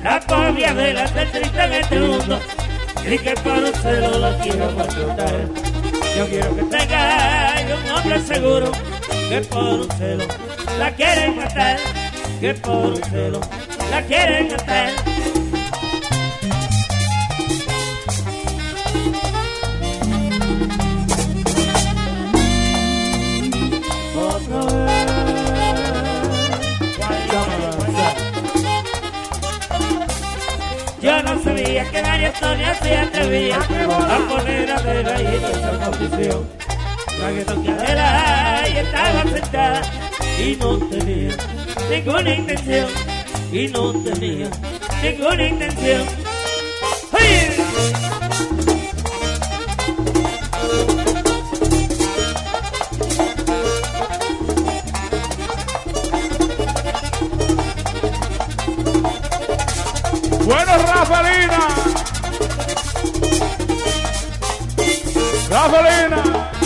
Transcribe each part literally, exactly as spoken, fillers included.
La pobre Adela está triste en este mundo y que por un celo la quiero maltratar. Yo quiero que tenga un hombre seguro que por un celo la quieren matar, que por un celo la quieren matar. Otra vez. Yo no sabía que María Antonia se atrevía a poner a Adela y en esa condición. La que toque Adela y estaba sentada y no tenía ninguna intención, y no tenía ninguna intención. ¡Ay! Bueno, Rafaelina. Rafaelina.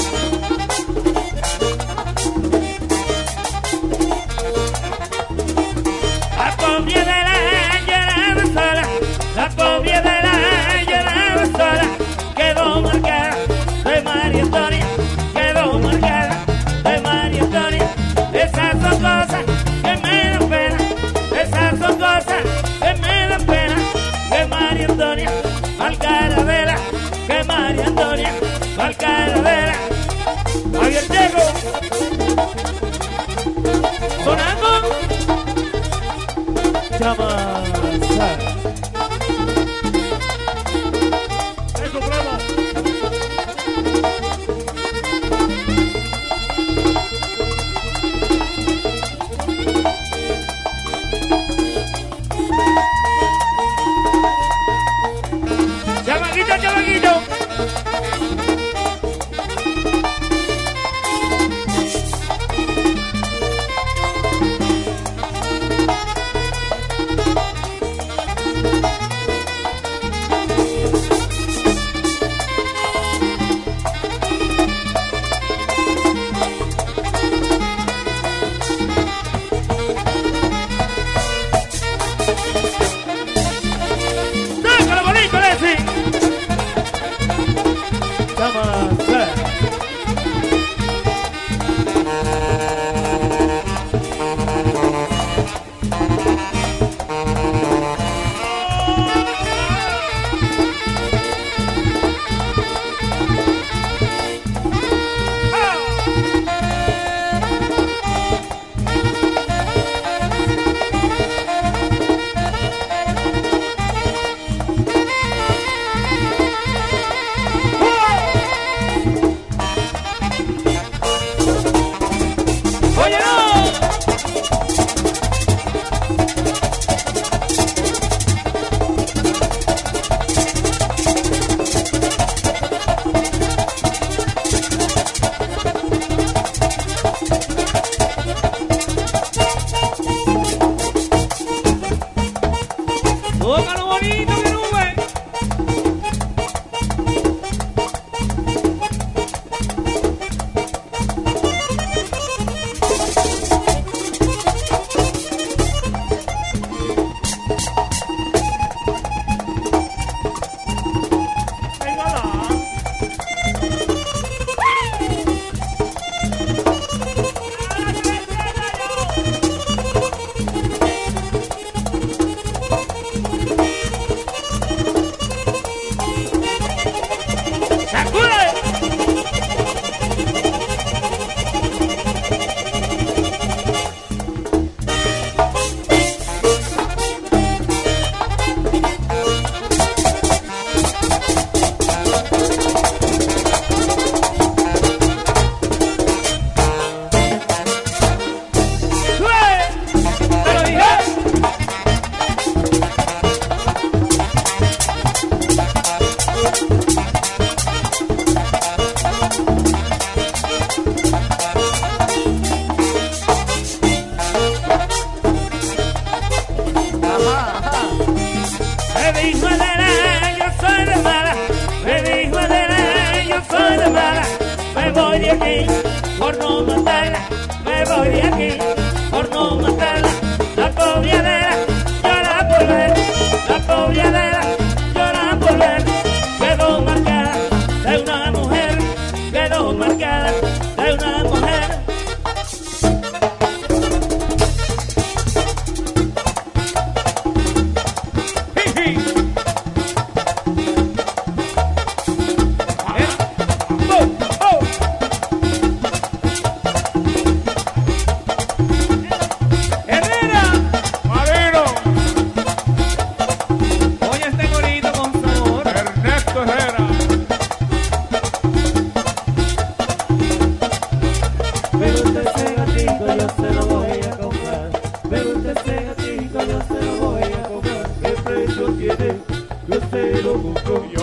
La pobre de la lloraba sola, la pobre de la lloraba sola, quedó marcada de María Antonia, quedó marcada de María Antonia. Esas son cosas que me dan pena, esas son cosas que me dan pena, que María Antonia, Alcaravela, que María Antonia, Alcaravela. Javier Diego, sonando. Llama. Eso, bravo. Chamaquito, chamaquito. ¡Sácalo bonito, Leslie! Llama. ¡Oye, no! ¡Tócalo bonito, que nube! voy de aquí por no matarla, me voy de aquí por no matarla. La pobre Adela llora por ver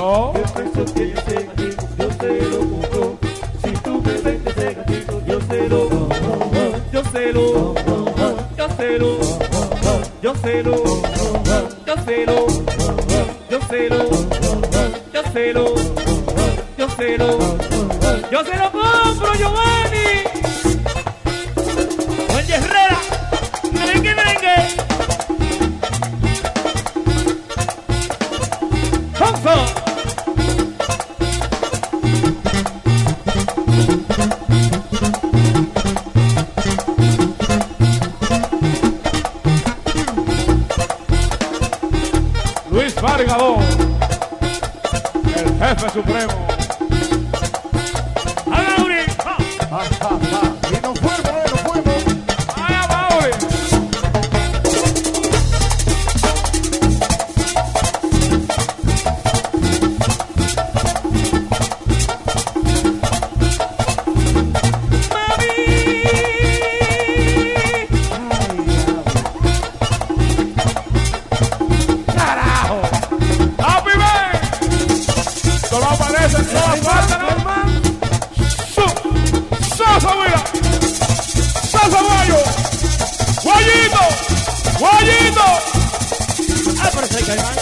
No. ¿Qué precio tiene ese gatito? Yo se lo compro. Si tú me vendes ese gatito, yo se lo compro. Yo se lo, yo se lo, yo se lo, yo se lo, yo se lo, yo se lo, yo se lo, yo se lo compro, Giovanni. Oye, Herrera, merengue, merengue. ¡Sonso! Luis Vargadón, el jefe supremo. A Mauri. Y nos fuimos, eh, nos fuimos. ¡Vaya, Mauri! ¡Carajo! ¡Happy Man! Esto no aparece en todas partes, ¿no? ¡Su! ¡Salsa, mira! ¡Salsa, guayo! ¡Guayito! ¡Guayito! Ah, pero ese caimán.